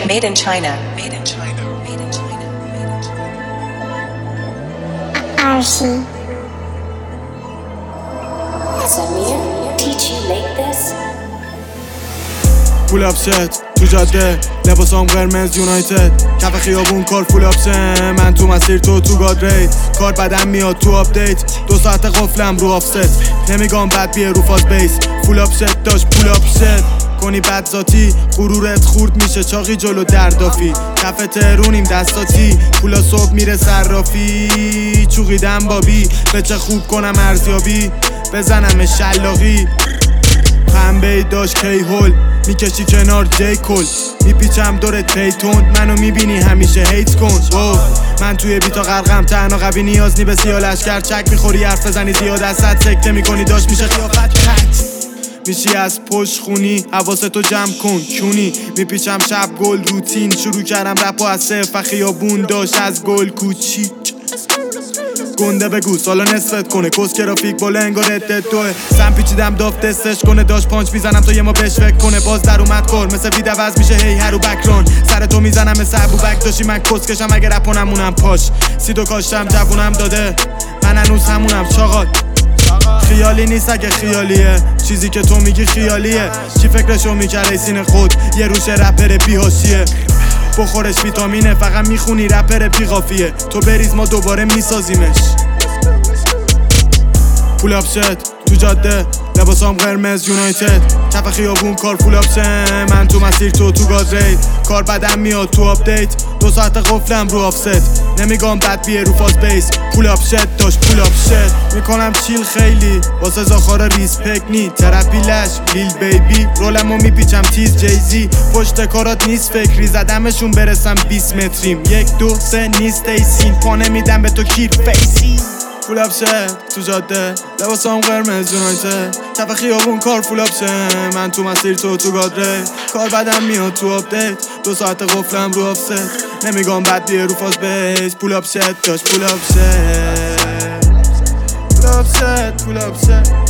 Made in China. Made in China. Made in China. Made in China. Archie. Samir, teach you make this? پول اپ ست تو جاده لباسام قرمز یونایتد کف خیابون کار فول اپسه من تو مسیر تو گاد رید کار بدم میاد تو آپدیت 2 ساعت قفلم رو آفست نمیگم بد بیه رو فاز بیس فول اپ ست داشت پول اپ ست کنی بد ذاتی غرورت خورد میشه چاقی جلو دردافی کف ترونیم دستاتی پولا صبح میره صرافی چوقیدم بابی به چه خوب کنم ارزیابی بزنم شلاقی پنبه داشت کی هول میکشی کنار جی کل میپیچم دورت پیتون منو میبینی همیشه هیت کن من توی بیتا غرقم تنها قوی نیاز نی به سیاه لشکر چک میخوری حرف بزنی زیاد از حد سکته میکنی داشت میشه خیافت کت میشی از پشت خونی حواستو جمع کن کونی میپیچم شب گل روتین شروع کردم رپو از صفر خیابون داشت از گل کوچیک گنده بگو سالا نصفت کنه کس گرافیک بالا انگار ردت دوه سم پیچیدم داف دستش کنه داشت پانچ میزنم تا یه ما بهش فکر کنه باز در اومد کار مثل وید عوض میشه هی هرو بکران سر تو میزنم مثل ابو بک داشتی من کس کشم اگه رپونم مونم پاش سیدو کاشتم جوونم داده من هنوز همونم چاقات خیالی نیست اگه خیالیه چیزی که تو میگی خیالیه کی فکرشو میکره سین خود یه روش رپر بیهاشیه بخورش ویتامینه فقط میخونی رپر بیقافیه تو بریز ما دوباره میسازیمش پول اپ ست تو جاده لباسام قرمز یونایتد کف خیابون کار فول اپسه من تو مسیر تو گاد رید کار بدم میاد تو آپدیت 2 ساعت قفلم رو آفست نمیگم بد بیه رو فاز بیس پول اپ شت داشت پول اپ شت میکنم چیل خیلی واسه زاخارا ریسپک نی ترپی لش لیل بیبی رولمو میپیچم تیز جیزی پشت کارات نیست فکری زدمشون برسم 20 متریم 1 2 3 نیست ایسین پا نمیدم به تو کیر فیسی فول اپ ست تو جاده لباسام قرمز یونایتد کف خیابون کار فول اپسه من تو مسیر تو گاد رید کار بدم میاد تو آپدیت 2 ساعت قفلم رو آفست نمیگم بد بیه رو فاز بیس پول اپ ست داشت پول اپ ست پول اپ ست پول اپ ست